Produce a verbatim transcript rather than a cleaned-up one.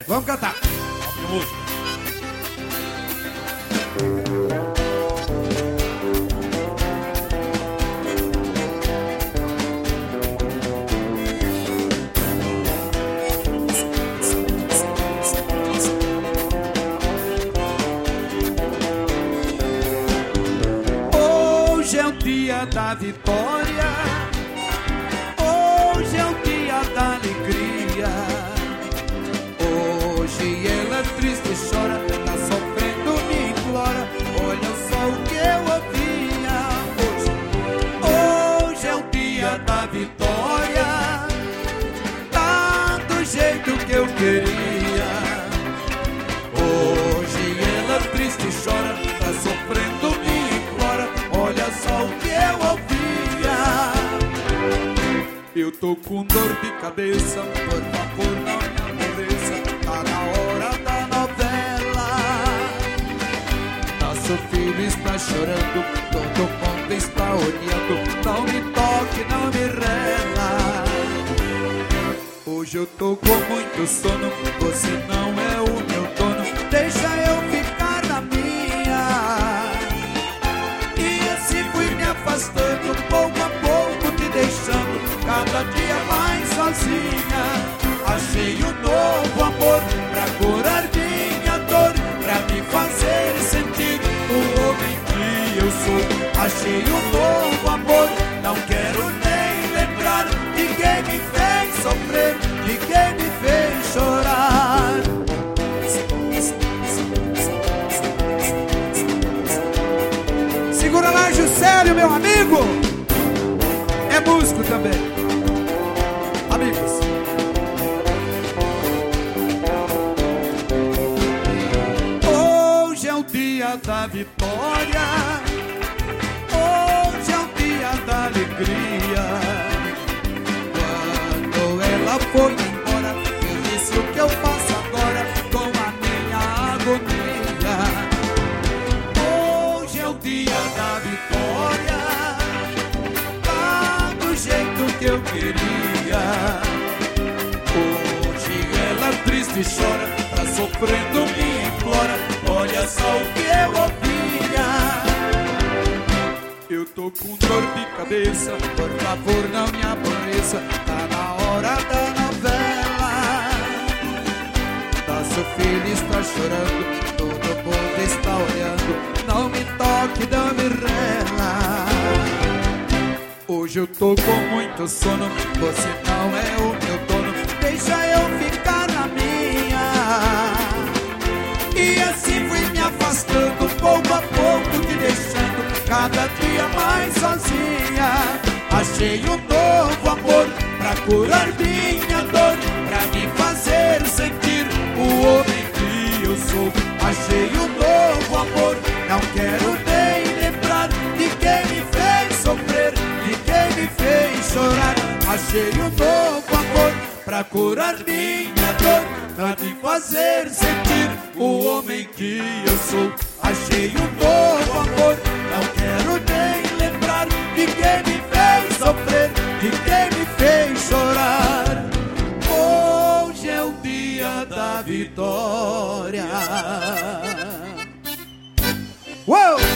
Vamos cantar. Hoje é o dia da vitória, hoje é o dia da alegria. Hoje ela triste chora, tá sofrendo, me implora. Olha só o que eu ouvia. Hoje, hoje é o dia da vitória, tá do jeito que eu queria. Hoje ela triste chora, tá sofrendo, me implora. Olha só o que eu ouvia. Eu tô com dor de cabeça, por favor não me aborreça. Tá na hora da novela. Nosso filho está chorando, todo mundo está olhando. Não me toque, não me rela. Hoje eu tô com muito sono, você não é o meu dono. Deixa eu ficar na minha. E assim fui me afastando, pouco a pouco te deixando, cada dia mais sozinha. Achei um novo amor pra curar minha dor, pra me fazer sentir o homem que eu sou. Achei um novo amor, não quero nem lembrar de quem me fez sofrer, de quem me fez chorar. Segura lá, Juscelio, meu amigo. É músico também. Amigos. Hoje é o dia da vitória, hoje é o dia da alegria. Quando ela foi embora, eu disse o que eu faço agora com a minha agonia. Hoje é o dia da vitória, tá do jeito que eu queria. Hoje ela triste chora, tá sofrendo, me implora. Olha só o que eu ouvia. Eu tô com dor de cabeça, por favor não me aborreça. Tá na hora da novela. Nosso filho está chorando, todo mundo está olhando. Não me toque, não me rela. Hoje eu tô com muito sono, você não é o meu dono. Deixa eu ficar na minha. E assim fui me afastando, pouco a pouco te deixando, cada dia mais sozinha. Achei um novo amor pra curar minha dor, pra me fazer sentir o homem que eu sou. Achei um novo amor, não quero nem lembrar de quem me fez sofrer, de quem me fez chorar. Achei um novo amor pra curar minha dor, pra me fazer sentir o homem que eu sou. Achei um novo amor, não quero nem lembrar de quem me fez sofrer, de quem me fez chorar. Hoje é o dia da vitória. Uou!